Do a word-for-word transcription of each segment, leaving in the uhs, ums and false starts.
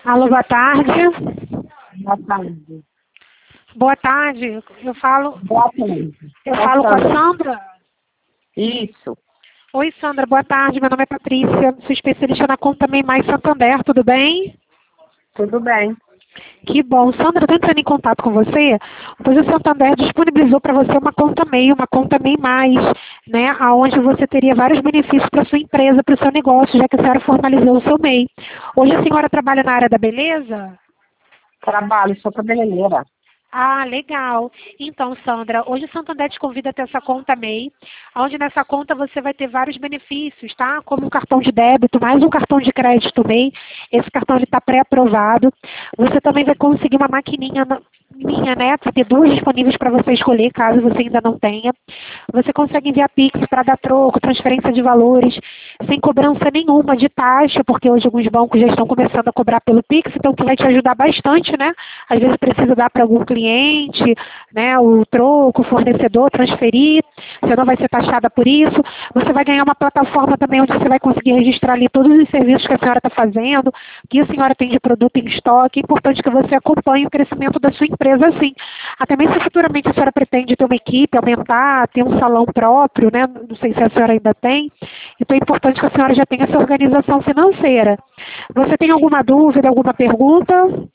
Alô, boa tarde. Boa tarde. Boa tarde. Eu falo. Boa tarde. Eu falo com a Sandra? Isso. Oi, Sandra, boa tarde. Meu nome é Patrícia, sou especialista na conta Mei Mais Santander, tudo bem? Tudo bem. Que bom. Sandra, estou entrando em contato com você, pois o Santander disponibilizou para você uma conta Mei, uma conta Mei Mais, né, onde você teria vários benefícios para sua empresa, para o seu negócio, já que a senhora formalizou o seu Mei. Hoje a senhora trabalha na área da beleza? Trabalho, sou cabeleireira. Ah, legal. Então, Sandra, hoje o Santander te convida a ter essa conta Mei, onde nessa conta você vai ter vários benefícios, tá? Como um cartão de débito, mais um cartão de crédito Mei. Esse cartão está pré-aprovado. Você também vai conseguir uma maquininha na- minha, né? Vai ter duas disponíveis para você escolher, caso você ainda não tenha. Você consegue enviar Pix para dar troco, transferência de valores, sem cobrança nenhuma de taxa, porque hoje alguns bancos já estão começando a cobrar pelo Pix, então que vai te ajudar bastante, né? Às vezes precisa dar para algum cliente, né? O troco, o fornecedor, transferir, você não vai ser taxada por isso. Você vai ganhar uma plataforma também onde você vai conseguir registrar ali todos os serviços que a senhora está fazendo, o que a senhora tem de produto em estoque. É importante que você acompanhe o crescimento da sua empresa assim. Até mesmo se futuramente a senhora pretende ter uma equipe, aumentar, ter um salão próprio, né? Não sei se a senhora ainda tem. Então é importante que a senhora já tenha essa organização financeira. Você tem alguma dúvida, alguma pergunta?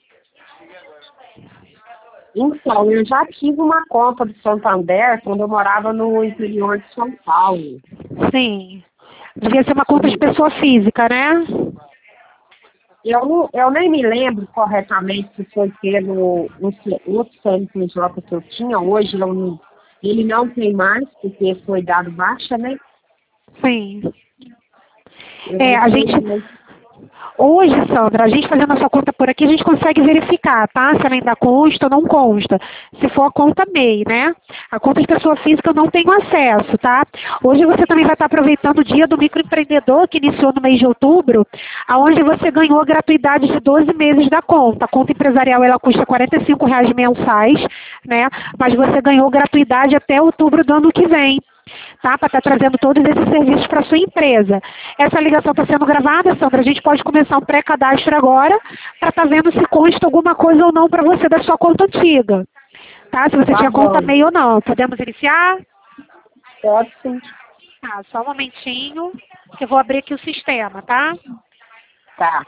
Então, eu já tive uma conta do Santander quando eu morava no interior de São Paulo. Sim. Devia ser uma conta de pessoa física, né? Eu, não- eu nem me lembro corretamente se foi pelo um C- outro C N P J que eu tinha. Hoje eu não- ele não tem mais, porque foi dado baixa, né? Sim. Eu É, não a sei, gente, mas hoje, Sandra, a gente fazendo a sua conta por aqui, a gente consegue verificar, tá? Se ela ainda consta ou não consta. Se for a conta Mei, né? A conta de pessoa física eu não tenho acesso, tá? Hoje você também vai estar aproveitando o dia do microempreendedor, que iniciou no mês de outubro, aonde você ganhou a gratuidade de doze meses da conta. A conta empresarial, ela custa quarenta e cinco reais mensais, né? Mas você ganhou gratuidade até outubro do ano que vem. Tá? Para estar trazendo todos esses serviços para a sua empresa. Essa ligação está sendo gravada, Sandra. A gente pode começar um pré-cadastro agora para estar vendo se consta alguma coisa ou não para você da sua conta antiga. Tá? Se você tá tinha conta bom. Mei ou não. Podemos iniciar? Pode sim. Tá, só um momentinho que eu vou abrir aqui o sistema, tá? Tá.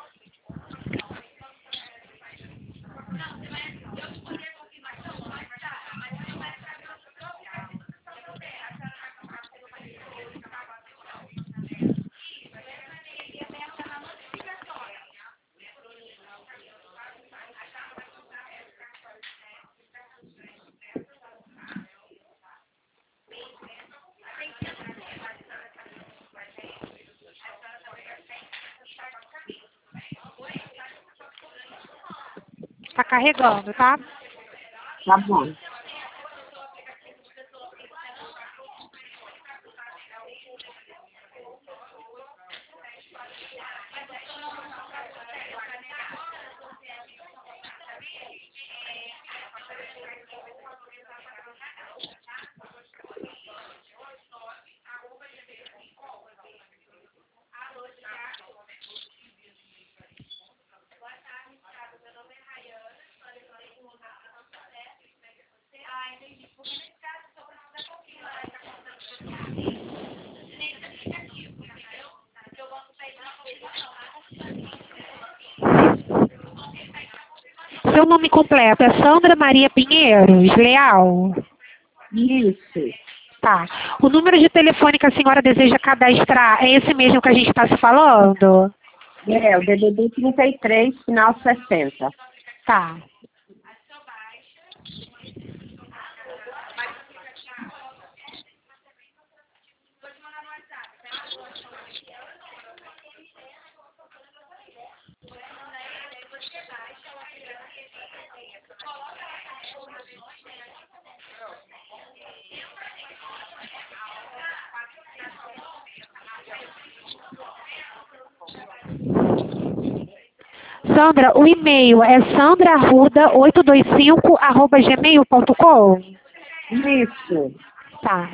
Tá carregando, tá? Tá bom. Seu nome completo é Sandra Maria Pinheiros Leal? Isso. Tá. O número de telefone que a senhora deseja cadastrar é esse mesmo que a gente está se falando? É, o D D D trinta e três, final sessenta. Tá. Sandra, o e-mail é sandraarruda oito dois cinco arroba gmail ponto com? Isso. Tá.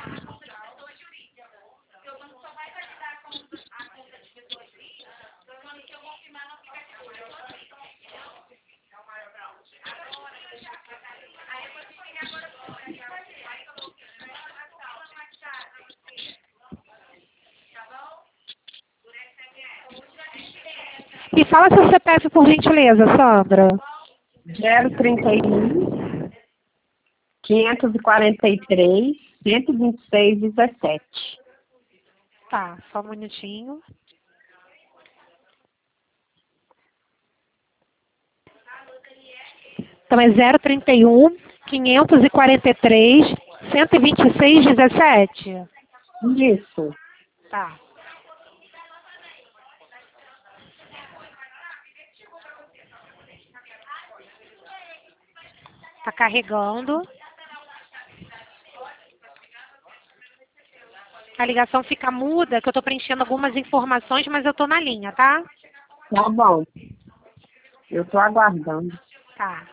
E fala seu C P F, por gentileza, Sandra. zero trinta e um, quinhentos e quarenta e três, cento e vinte e seis, dezessete. Tá, só um minutinho. Então é zero trinta e um, quinhentos e quarenta e três, cento e vinte e seis, dezessete. Isso. Tá. Tá carregando. A ligação fica muda, que eu tô preenchendo algumas informações, mas eu tô na linha, tá? Tá bom. Eu tô aguardando. Tá.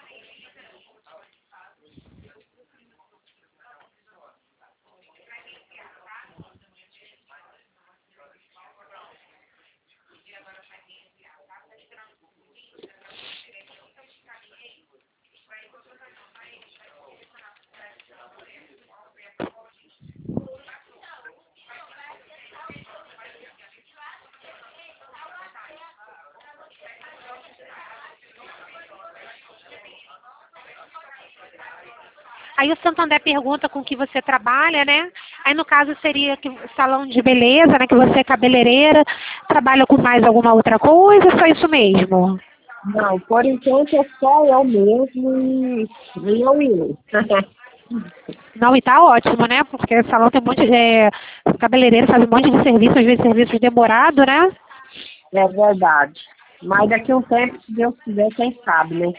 Aí o Santander pergunta com que você trabalha, né? Aí no caso seria que salão de beleza, né? Que você é cabeleireira, trabalha com mais alguma outra coisa, ou só isso mesmo? Não, por enquanto é só eu mesmo e e eu e eu. Não, e tá ótimo, né? Porque o salão tem um monte de... É, cabeleireiro faz um monte de serviço, às vezes serviços demorados, né? É verdade. Mas daqui a um tempo, se Deus quiser, quem sabe, né?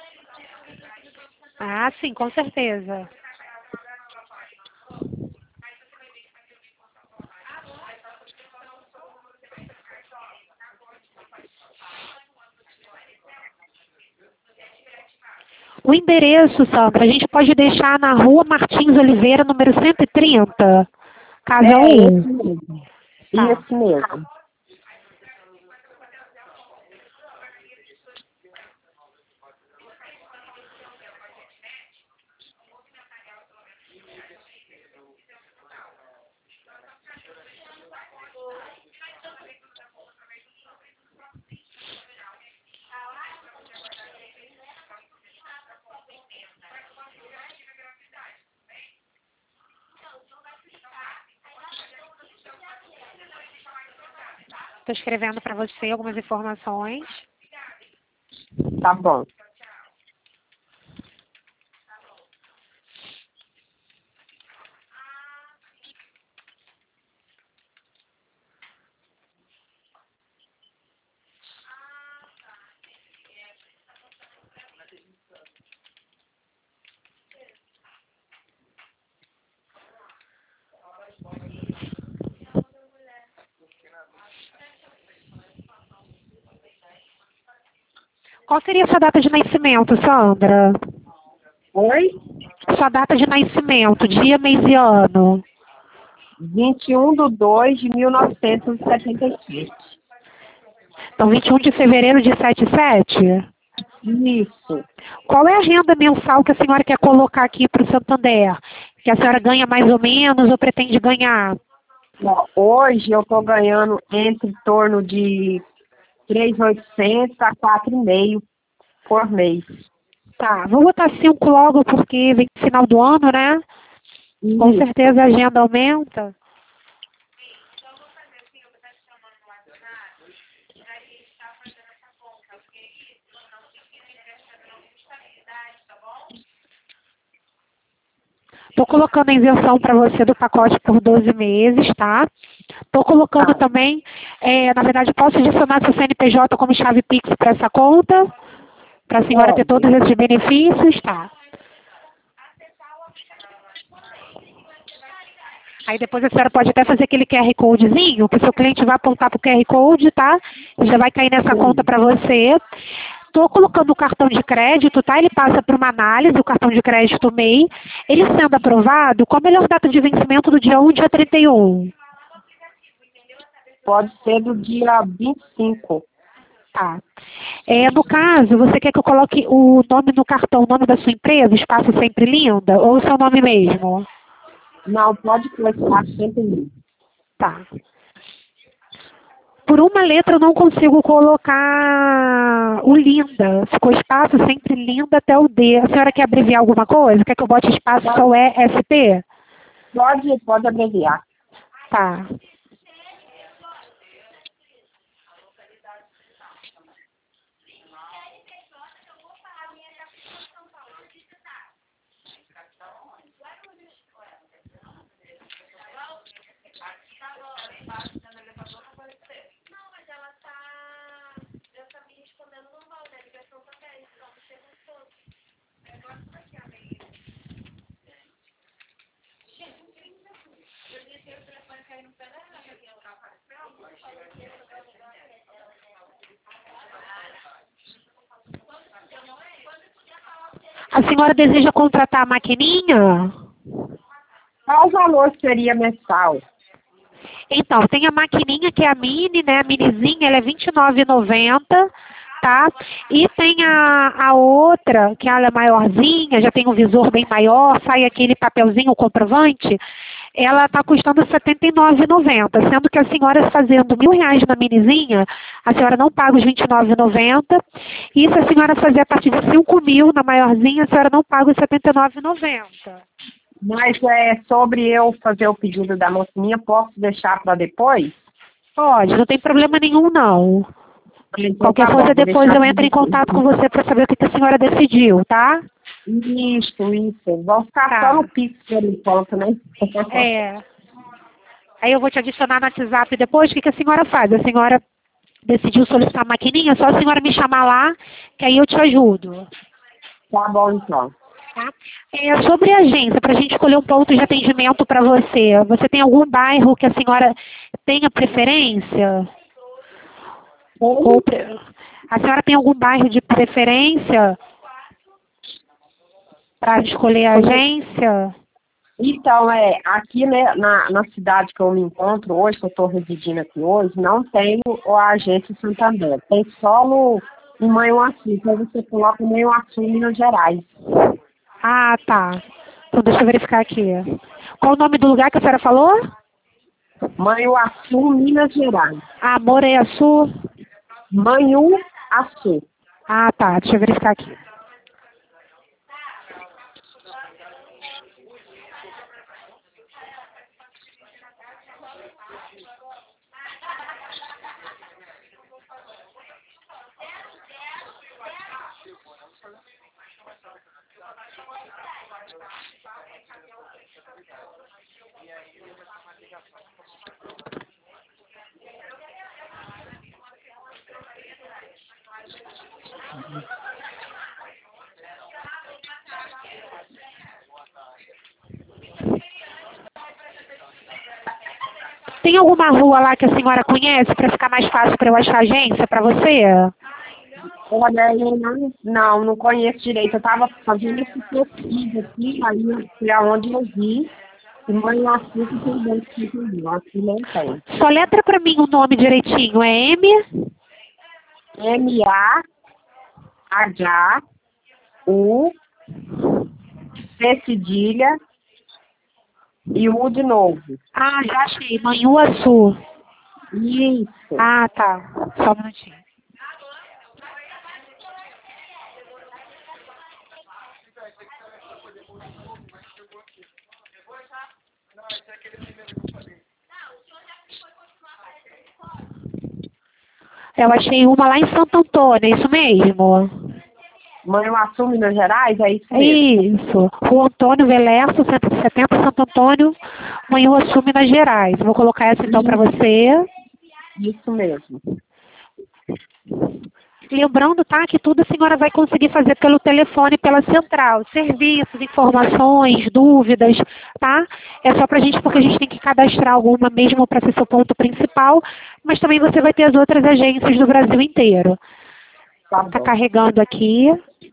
Ah, sim, com certeza. O endereço, Sandra, a gente pode deixar na rua Martins Oliveira, número cento e trinta, casa É, um. esse mesmo. Tá. Isso mesmo. Estou escrevendo para você algumas informações. Tá bom. Qual seria a sua data de nascimento, Sandra? Oi? Sua data de nascimento, dia, mês e ano. vinte e um de dois de mil novecentos e setenta e sete. Então, vinte e um de fevereiro de setenta e sete? Isso. Qual é a renda mensal que a senhora quer colocar aqui para o Santander? Que a senhora ganha mais ou menos ou pretende ganhar? Ó, hoje eu estou ganhando entre torno de três mil e oitocentos a quatro e meio por mês. Tá, vou botar cinco logo porque vem no final do ano, né? Com Isso. certeza a agenda aumenta. Estou colocando a isenção para você do pacote por doze meses, tá? Estou colocando Tá. também, é, na verdade, posso adicionar seu C N P J como chave Pix para essa conta? Para a senhora ter Pode. todos esses benefícios, tá? Aí depois a senhora pode até fazer aquele Q R Codezinho, que o seu cliente vai apontar para o Q R Code, tá? E já vai cair nessa Sim. conta para você. Estou colocando o cartão de crédito, tá? Ele passa por uma análise, o cartão de crédito M E I. Ele sendo aprovado, qual a melhor data de vencimento do dia um e dia trinta e um? Pode ser do dia vinte e cinco. Tá. É, no caso, você quer que eu coloque o nome no cartão, o nome da sua empresa, Espaço Sempre Linda, ou o seu nome mesmo? Não, pode colocar sempre. Tá. por uma letra eu não consigo colocar o Linda. Ficou espaço sempre Linda até o D. A senhora quer abreviar alguma coisa? Quer que eu bote espaço só o E S P? Pode, pode abreviar. Tá. A senhora deseja contratar a maquininha? Qual o valor seria mensal? Então, tem a maquininha que é a mini, né? A minizinha, ela é vinte e nove reais e noventa centavos, tá? E tem a, a outra, que ela é maiorzinha, já tem um visor bem maior, sai aquele papelzinho, o comprovante, ela está custando setenta e nove reais e noventa centavos, sendo que a senhora fazendo mil reais na minizinha, a senhora não paga os vinte e nove reais e noventa centavos, e se a senhora fazer a partir de cinco mil na maiorzinha, a senhora não paga os setenta e nove reais e noventa centavos. Mas é sobre eu fazer o pedido da maquininha, posso deixar para depois? Pode, não tem problema nenhum não. Então, Qualquer tá coisa bom, vou depois deixar eu pra entro em depois. contato com você para saber o que que a senhora decidiu, tá? Isso, isso. Vão ficar Tá. só no Pix por enquanto, né? É. Aí eu vou te adicionar no WhatsApp depois. O que que a senhora faz? A senhora decidiu solicitar a maquininha, é só a senhora me chamar lá, que aí eu te ajudo. Tá bom, então. Tá? É, sobre a agência, para a gente escolher um ponto de atendimento para você, você tem algum bairro que a senhora tenha preferência? Ou pre- a senhora tem algum bairro de preferência para escolher a agência? Então, é, aqui né, na, na cidade que eu me encontro hoje, que eu estou residindo aqui hoje, não tem o- a agência Santander. Tem só no, em Manhuaçu. Então você coloca Manhuaçu, Minas Gerais. Ah, tá. Então deixa eu verificar aqui. Qual o nome do lugar que a senhora falou? Manhuaçu, Minas Gerais. Ah, Moreiaçu. Manhuaçu. Ah, tá. Deixa eu verificar aqui. Tem alguma rua lá que a senhora conhece para ficar mais fácil para eu achar agência para você? Olha, eu não, não, não conheço direito. Eu estava fazendo esse pesquisa aqui, aí foi aonde eu vi. E Manhuaçu que tem dentro que entendeu. Aqui não tem. Só letra para mim o nome direitinho. É M? M A H U C cedilha e U de novo. Ah, já achei. Manhuaçu. Isso. Ah, tá. Só um minutinho. Eu achei uma lá em Santo Antônio, é isso mesmo? Manhuaçu, Minas Gerais, é isso É mesmo. isso. Rua Antônio Velerso, cento e setenta, Santo Antônio, Manhuaçu, Minas Gerais. Vou colocar essa então para você. Isso mesmo. Lembrando, tá, que tudo a senhora vai conseguir fazer pelo telefone, pela central. Serviços, informações, dúvidas, tá? É só pra gente, porque a gente tem que cadastrar alguma mesmo para ser seu ponto principal, mas também você vai ter as outras agências do Brasil inteiro. Tá Tá bom. carregando aqui.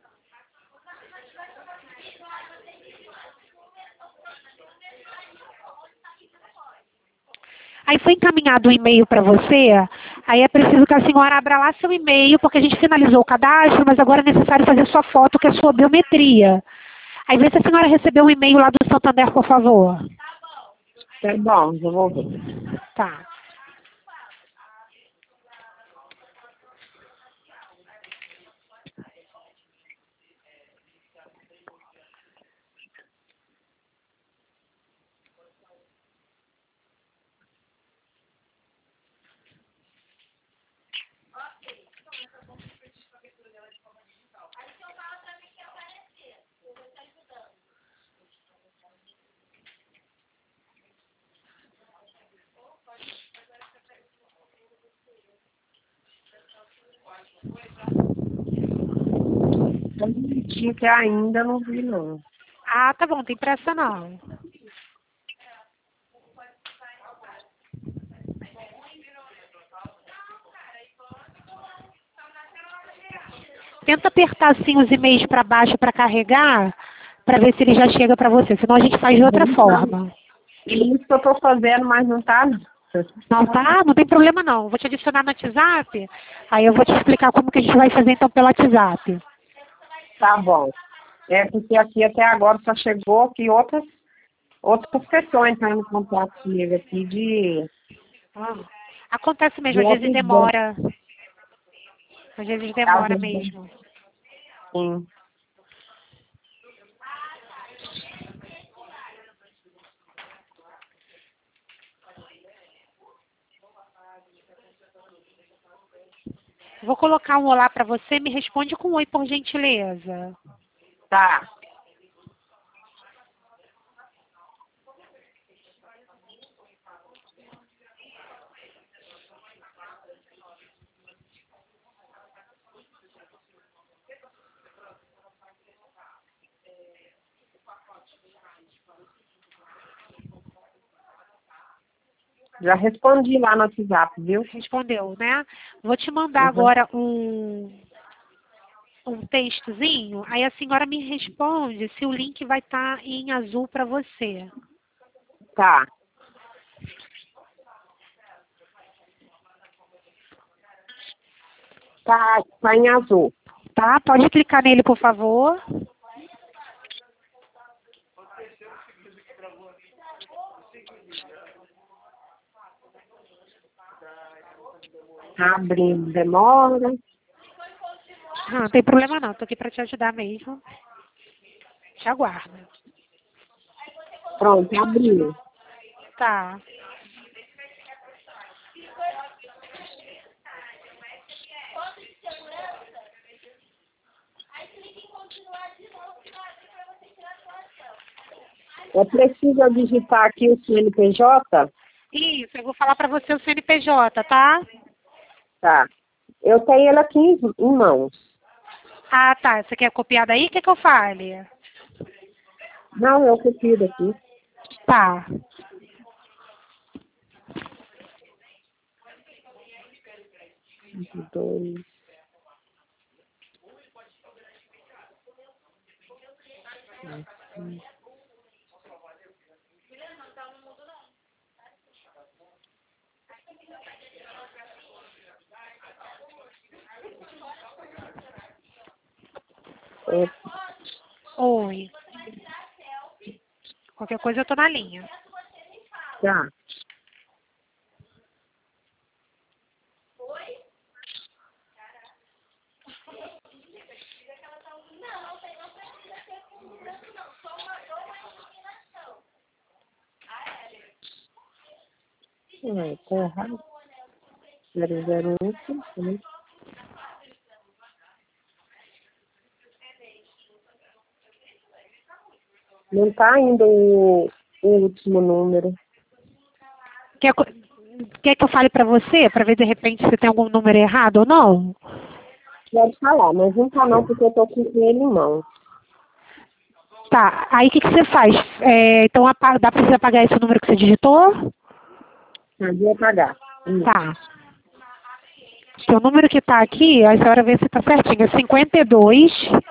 Aí foi encaminhado um e-mail para você, aí é preciso que a senhora abra lá seu e-mail, porque a gente finalizou o cadastro, mas agora é necessário fazer sua foto, que é a sua biometria. Aí vê se a senhora recebeu um e-mail lá do Santander, por favor. Tá bom, eu vou ver. Tá. Eu não que ainda não vi, não. Ah, tá bom, não tem pressa não. Tenta apertar assim os e-mails para baixo para carregar, para ver se ele já chega para você, senão a gente faz de outra forma. Isso que eu tô fazendo, mas não tá, não. Não, tá? Não tem problema não. Vou te adicionar no WhatsApp, aí eu vou te explicar como que a gente vai fazer então pelo WhatsApp. Tá bom. É porque aqui até agora só chegou aqui outras, outras pessoas entrando em contato comigo aqui de, Ah, acontece de mesmo, às vezes outros bancos. demora. Às vezes Às demora vezes, mesmo. sim. Vou colocar um olá para você, me responde com um oi, por gentileza. Tá. Já respondi lá no WhatsApp, viu? Respondeu, né? Vou te mandar Uhum. agora um, um textozinho, aí a senhora me responde se o link vai estar em azul para você. Tá. Tá, tá em azul. Tá? Pode clicar nele, por favor. Tá abrindo, demora. Ah, não tem problema não, tô aqui para te ajudar mesmo. Te aguardo. Pronto, abriu. Tá. Eu preciso digitar aqui o C N P J? Isso, eu vou falar para você o C N P J, tá? Tá. Eu tenho ele aqui em em mãos. Ah, tá. Você quer copiar daí? O que que eu fale? Não, eu copio daqui. Tá. Dois. É, Oi. Qualquer coisa eu tô na linha. tá. É, tá errado. Zero zero um cinco, né? Não tá ainda o, o último número. Quer, co- quer que eu fale para você, para ver de repente se tem algum número errado ou não? Pode falar, mas não tá não, porque eu tô aqui com ele em mão. Tá. Aí o que, que você faz? É, então apa- dá para você apagar esse número que você digitou? Cadê pagar? Isso. Tá. Então, o número que tá aqui, a senhora vê se tá certinho. É cinquenta e dois,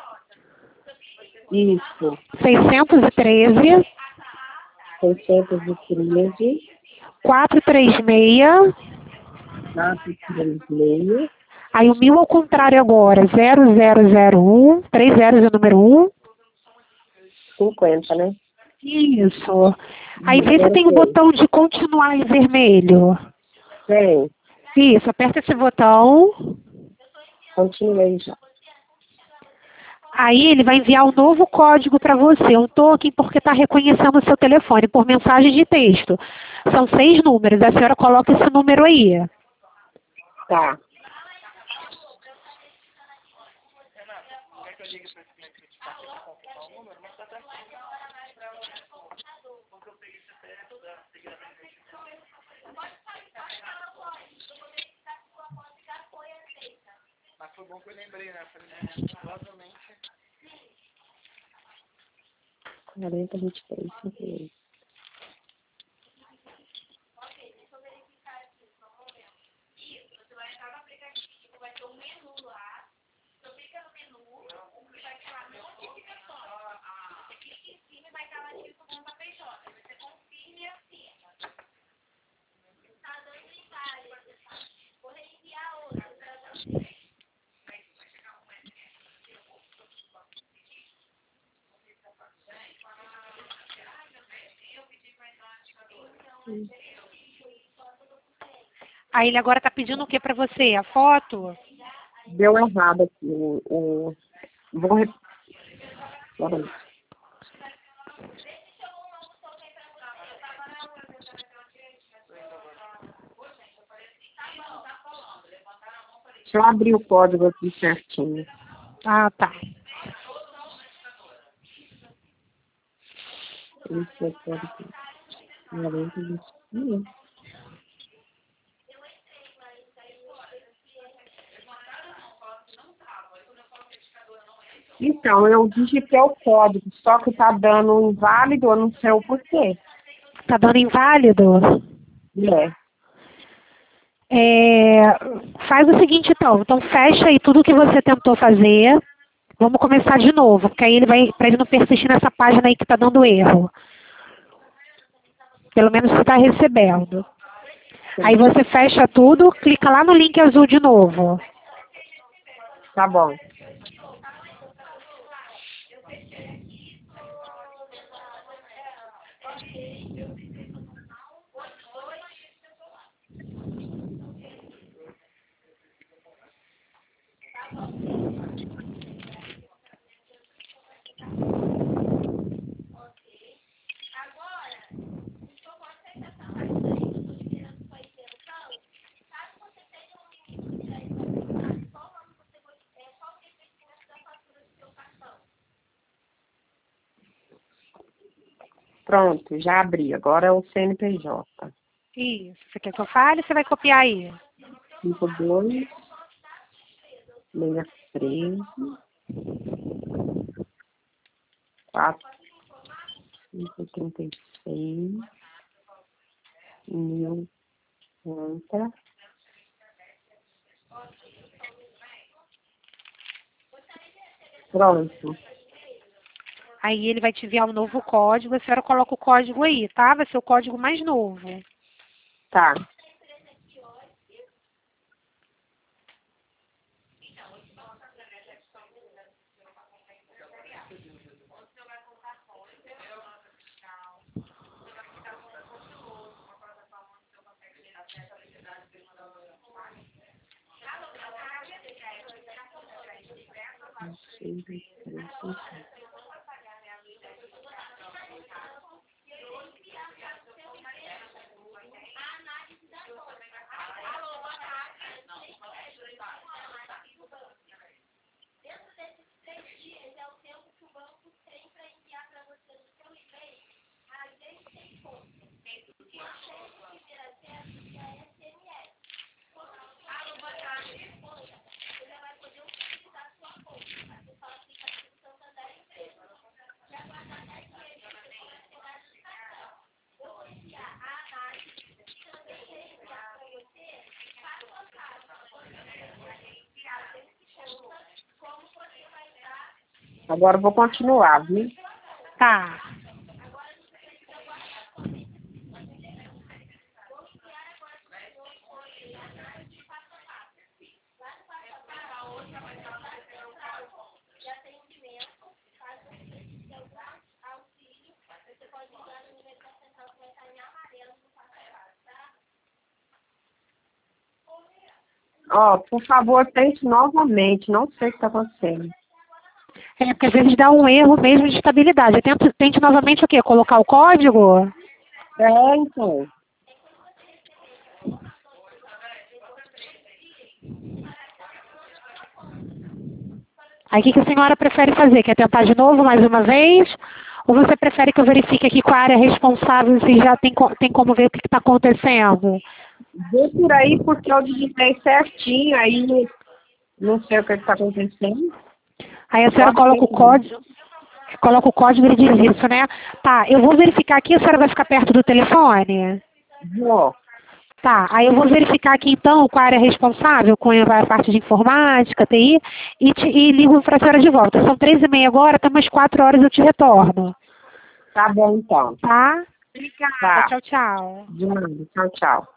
Isso. seiscentos e treze, seiscentos e treze, quatrocentos e trinta e seis. quatrocentos e trinta e seis. Aí o mil ao contrário agora, zero zero zero um, três zeros é o número um. cinquenta, né? Isso. Aí vê se Agora tem o tem. botão de continuar em vermelho. Tem. Isso, aperta esse botão. Continuei já. Aí ele vai enviar um novo código para você, um token, porque está reconhecendo o seu telefone por mensagem de texto. São seis números, a senhora coloca esse número aí. Tá. foi bom que eu lembrei, né? Falei, né? Provavelmente. quarenta, vinte e três, cinquenta e oito. Aí ele agora está pedindo o que para você? A foto? Deu errado aqui. O, o... Vou... Rep... Peraí. Deixa eu abrir o código aqui certinho. Ah, tá. Esse é o código. quarenta, vinte e três. Então, eu digitei o código, só que tá dando um inválido, eu não sei o porquê. Tá dando inválido? É. É, faz o seguinte então, então fecha aí tudo que você tentou fazer. Vamos começar de novo, porque aí ele vai, para ele não persistir nessa página aí que tá dando erro. Pelo menos você está recebendo. Aí você fecha tudo, clica lá no link azul de novo. Tá bom. Pronto, já abri. Agora é o C N P J. Isso. Você quer que eu fale? Você vai copiar aí. cinco dois, seis três, quatro, cinco trinta e seis, mil, conta. Pronto. Aí ele vai te enviar um novo código, a senhora coloca o código aí, tá? Vai ser o código mais novo. Tá. Agora eu vou continuar, viu? Tá. Ó, por favor, tente novamente. Não sei o que está acontecendo. É, porque às vezes dá um erro mesmo de estabilidade. Tente, tente novamente o quê? Colocar o código? É, então. Aí o que, que a senhora prefere fazer? Quer tentar de novo mais uma vez? Ou você prefere que eu verifique aqui com a área responsável se já tem, co- tem como ver o que está acontecendo? Vê por aí porque eu digitei certinho, aí Não sei o que está acontecendo. Aí a senhora Pode coloca o ser. código, coloca o código e ele diz isso, né? Tá, eu vou verificar aqui, a senhora vai ficar perto do telefone? Vou. Tá, aí eu vou verificar aqui então com a área responsável, com a parte de informática, T I, e, te, e ligo para a senhora de volta. São três e meia agora, até umas quatro horas eu te retorno. Tá bom, então. Tá? Obrigada, Tá. tchau, tchau. De nada. Tchau, tchau.